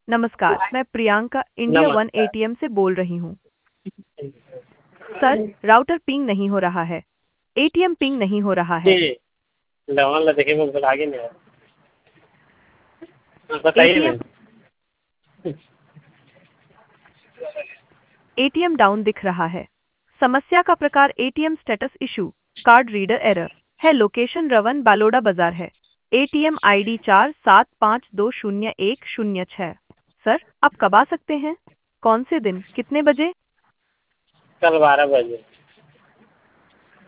नमस्कार, मैं Priyanka India one नमस्कार। एटीएम से बोल रही हूँ। सर, राउटर पिंग नहीं हो रहा है। एटीएम पिंग नहीं हो रहा है। जी, लवन ला देखिए मैं आगे नहीं आया। हाँ, बताइए एटीएम मैम। एटीएम डाउन दिख रहा है। समस्या का प्रकार ATM status issue, card reader error है। लोकेशन रवन बालोडा बाजार है। ATM ID 47520106। सर, आप कब आ सकते हैं? कौन से दिन, कितने बजे? कल 12 बजे।